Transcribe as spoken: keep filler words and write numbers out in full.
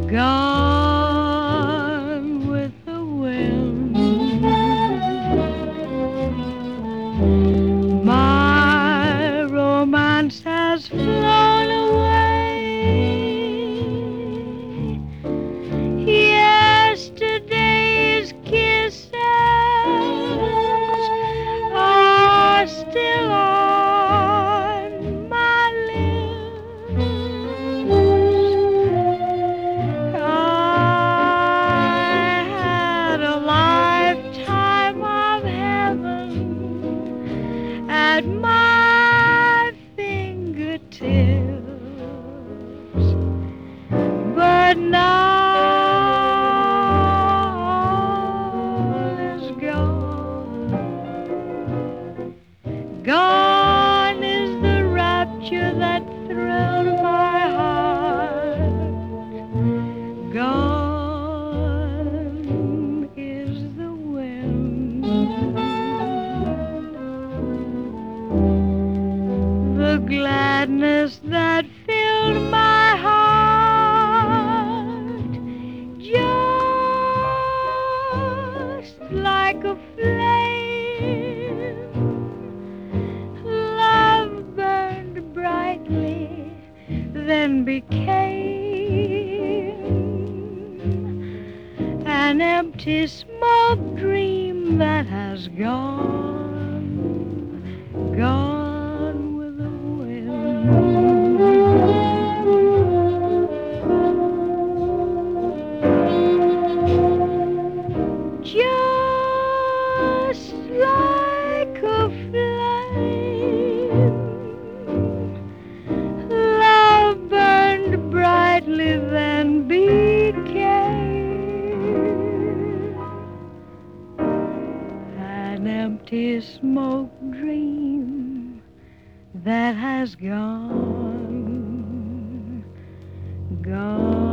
gone with the wind. My romance has flown away. Yesterday's kisses are still on my lips. I had a lifetime of heaven at my fingertips, but now all is gone. Gone is the rapture that thrilled my heart. Gone is the wind. The gladness that filled my heart, just like a flame. Love burned brightly, then became an empty smoke dream that has gone, gone with the wind. Just like a flame, love burned brightly, then became an empty smoke dream that has gone, gone.